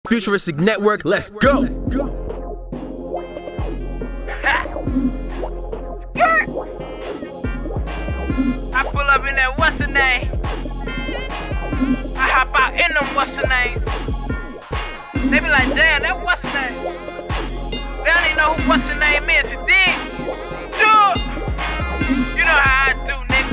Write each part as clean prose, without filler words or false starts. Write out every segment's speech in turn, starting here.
Futuristic Network, let's go! I pull up in that what's the name? I hop out in them what's the name? They be like, damn, that what's the name? They don't even know who what's the name is, you dig? Dude! You know how I do, nigga.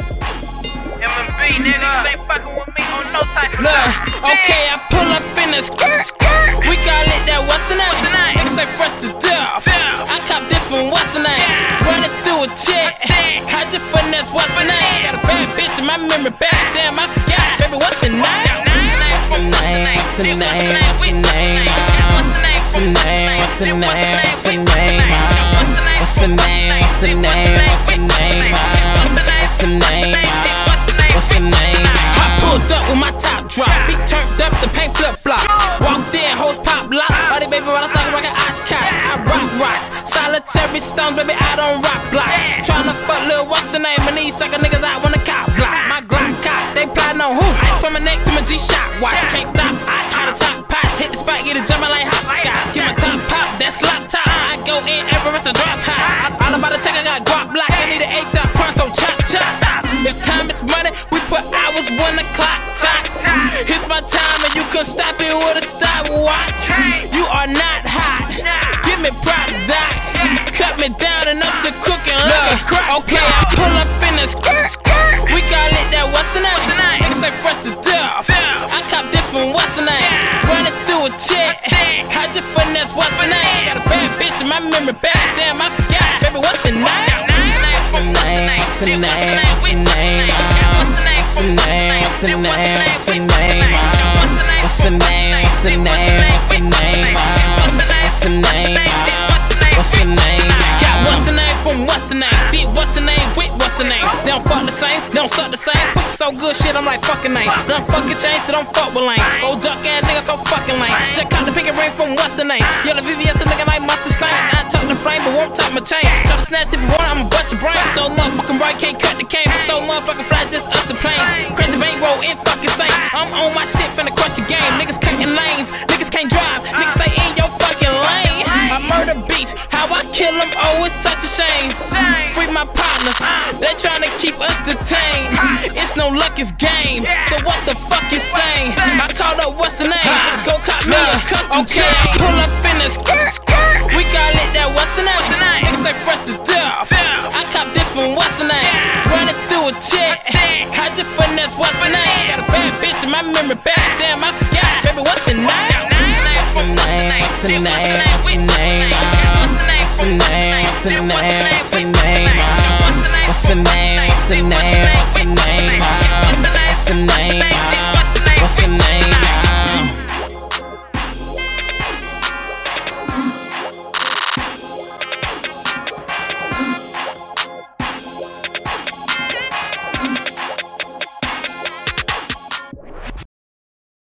M&B, niggas ain't fucking with me on no type of look, okay, I pull up in the skirt. We call it that what's the name? Niggas say fresh to death. I cop this from what's the name? Run it through a check. How'd you finesse what's the name? Got a bad bitch in my memory back. Damn, I forgot. Baby, what's your name? What's the name? What's the name? What's the name? What's the name? What's the name? What's the name? What's the name? What's the name? What's the name? What's the name? What's the name? I pulled up with my top drop, beat turned up, the paint flip flop. Walked in, hoes pop lock. All these baby rollers like a Oshkosh. I rock rocks, solitary stones, baby. I don't rock blocks. Tryna fuck little what's the name? And these sucker niggas out when the cop block. My Glock cop, they plotting on who? Ice from my neck to my G-Shock watch. Can't stop. Out of top pots, hit the spot, get it jumping like hopscotch. Get my top pop, that's slap top. I go in Everest and drop high. All about the check, I got guap block. I need an ASAP pronto, chop chop. If time is money, we put hours when the clock tick. It's my time and you can stop it with a stopwatch. You are not hot. Give me props, doc. Cut me down enough to cook and like a crack. Okay, I pull up in the skirt. We call it that what's the name? Niggas say fresh to death. I cop this from what's the name? Run it through a check. How'd you finesse what's the name? Got a bad bitch in my memory back. Damn, I forgot. Baby, what's your name? What's the name? What's the name? What's the name? What's the name? What's the name? What's the name? What's the name? What's the name? What's the name? What's the name? What's the name? Got what's the name from what's the name? Did what's the name with what's the name? They don't fuck the same, they don't suck the same. Pussy so good shit, I'm like fucking name. They don't fucking change, they don't fuck with lame. Old duck ass nigga so fucking lame. Check out the pinky ring from what's the name? Yellow VVS a nigga like mustard stain. I tuck the flame but won't tuck my chain. Try to snatch if you want, I'ma bust your brain. So motherfucking bright, can't cut the cane. So motherfucking fly, just us the planes. Crazy bankroll and fucking saint. I'm on my shit, finna crush your game. Niggas cutting lanes, niggas can't drive. Niggas stay in your fucking lane. I murder beats, how I kill them, oh it's such a shame. Free my partners, they tryna keep us detained. It's no luck, it's game, so what the fuck you saying? I called up what's the name, go cop me a custom chain. I pull up in the skirt, we call it that what's the name? Niggas say fresh to death. I cop this from what's the name? Run it through a check. How'd you finesse what's the name? Got a bad bitch in my memory back. Damn, I forgot. Baby, what's your name? What's the name? What's the name? What's the name? What's the name? What's the name?